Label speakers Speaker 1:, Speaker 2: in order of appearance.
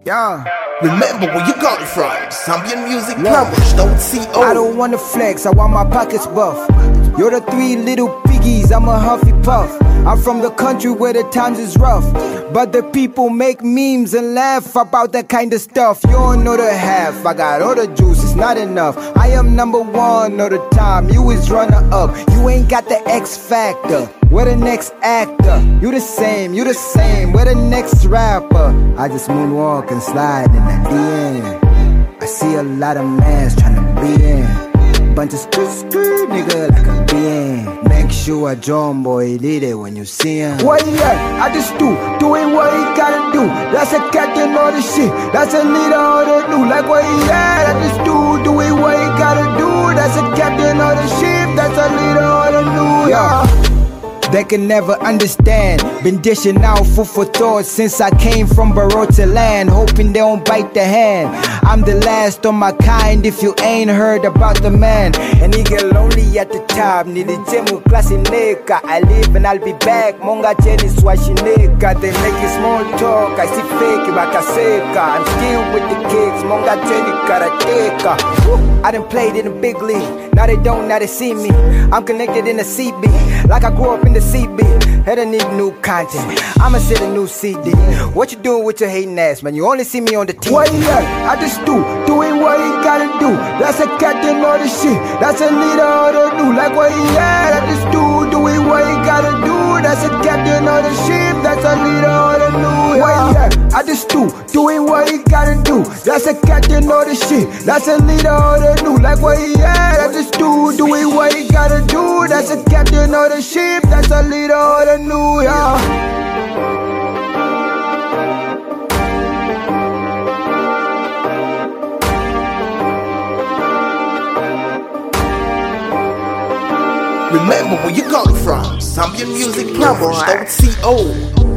Speaker 1: Yeah.
Speaker 2: Remember where you got it from. Zambian music published, don't see.
Speaker 1: I don't wanna flex, I want my pockets buff. You're the three little piggies, I'm a Huffy Puff. I'm from the country where the times is rough, but the people make memes and laugh about that kind of stuff. You don't know the half, I got all the juice, it's not enough. I am number one all the time, you is runner up. You ain't got the X factor, we're the next actor. You the same, we're the next rapper. I just moonwalk and slide in the DM. I see a lot of mans tryna be in. Bunch of screw nigga like a BN. Make sure a John boy did it when you see him. What he at? I just doing what he gotta do. That's a captain all the shit. That's a leader all the new. Like what he at? I just doing what he gotta do. That's a captain all the ship. That's a leader all the new. Yeah. They can never understand. Been dishing out food for thought since I came from Barota land, hoping they don't bite the hand. I'm the last of my kind if you ain't heard about the man. And he get lonely at the top. Nilijemu klasi neka. I live and I'll be back. Monga cheni swashineka. They making small talk. I see fake bakaseka. I'm still with the kids. Monga cheni karateka. I done played in the big league. Now they don't, now they see me. I'm connected in the CB, like I grew up in the CB. Had to need new content, I'ma set a new CD. What you doing with your hating ass, man? You only see me on the TV. What he at? I just doing what he gotta do. That's a captain all the shit. That's a leader all the new. Like what he at? I just doing what he gotta do. That's a captain all the ship. That's a leader all the new. What he at? I just doing what he gotta do. That's a captain all the shit. That's a leader all the new. Like what he at? I just doing what he gotta do. That's a captain of the ship. That's a leader of the new, yeah.
Speaker 2: Remember where you got it from. Zambian music published, don't see.